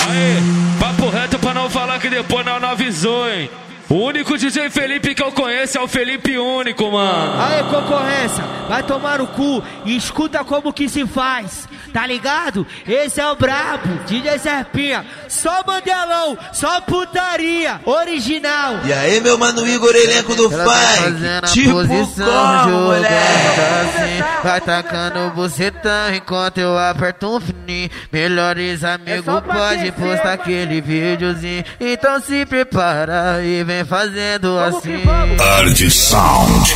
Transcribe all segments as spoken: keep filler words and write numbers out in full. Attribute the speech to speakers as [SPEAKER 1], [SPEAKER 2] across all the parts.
[SPEAKER 1] Aê, papo reto pra não falar que depois não, não avisou, hein? O único D J Felipe que eu conheço é o Felipe Único, mano.
[SPEAKER 2] Aê, concorrência, vai tomar no cu e escuta como que se faz, tá ligado? Esse é o brabo, D J Serpinha, só bandelão, só putaria, original.
[SPEAKER 3] E aí, meu mano Igor, elenco do funk, tipo como, moleque,
[SPEAKER 4] assim, vai tacando bucetão enquanto eu aperto um fininho. Melhores amigos
[SPEAKER 2] é
[SPEAKER 4] pode postar aquele videozinho. Então se prepara e vem fazendo
[SPEAKER 2] vamos
[SPEAKER 4] assim.
[SPEAKER 5] Art Sound.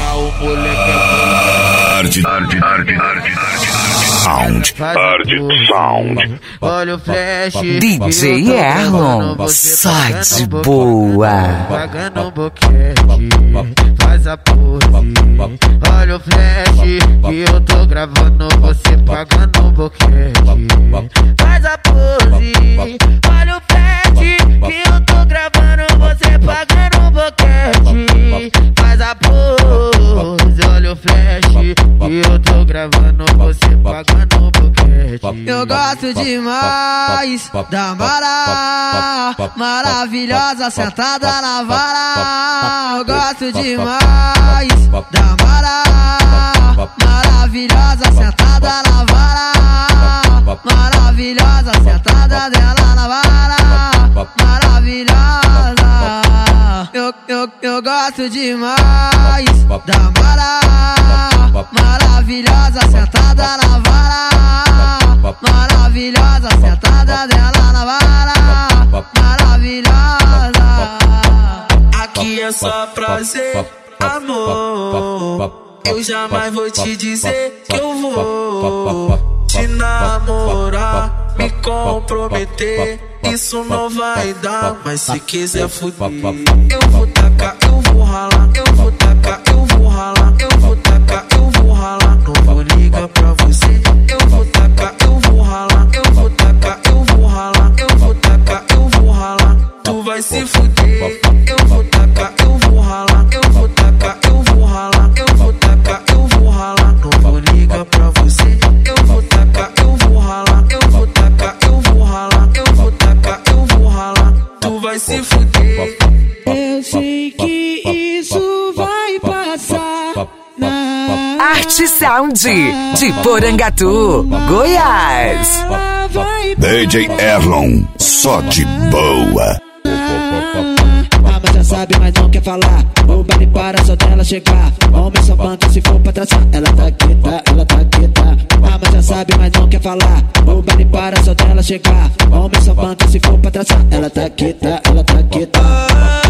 [SPEAKER 5] Art, art, art, art, Sound. Art Sound.
[SPEAKER 4] Olha o flash,
[SPEAKER 6] D J Erlon, sai de boa.
[SPEAKER 4] Pagando um boquete, faz a pose. Olha o flash, que eu tô gravando você pagando um boquete. Faz a pose. Olha o flash, que eu tô gravando você pagando um boquete. Faz a pose. Olha o flash, que eu tô gravando você pagando um boquete.
[SPEAKER 7] Eu gosto demais da Mara, maravilhosa sentada na vara. Eu gosto demais da Mara, maravilhosa sentada na vara. Maravilhosa sentada dela na vara. Maravilhosa. Eu, eu, eu gosto demais da Mara, maravilhosa sentada na vara. Maravilhosa sentada dela na vara. Maravilhosa.
[SPEAKER 8] Aqui é só prazer, amor. Eu jamais vou te dizer que eu vou te namorar, me comprometer. Isso não vai dar, mas se quiser fuder, eu vou tacar, eu vou ralar, eu vou tacar, eu vou ralar, eu vou tacar, eu vou ralar. Não vou ligar pra você, eu vou tacar, eu vou ralar, eu vou tacar, eu vou ralar, eu vou tacar, eu vou ralar. Tu vai se fuder, eu vou tacar, eu vou ralar, eu vou tacar, eu vou ralar, eu vou tacar, eu vou ralar. Não vou ligar pra você, eu vou tacar, eu vou ralar, eu vou tacar, eu vou ralar, eu vou tacar, eu vou ralar. Tu vai se fuder.
[SPEAKER 7] Eu sei que isso vai passar.
[SPEAKER 6] Art Sound de Porangatu, Goiás.
[SPEAKER 5] D J Erlon, só de boa.
[SPEAKER 7] Ah, mas já sabe, mas não quer falar. O baile para só dela chegar. Homem só banca se for pra traçar. Ela tá quieta, ela tá quieta. Ah, mas já sabe, mas não quer falar. O baile para só dela chegar. Homem só banca se for pra traçar. Ela tá quieta, ela tá quieta.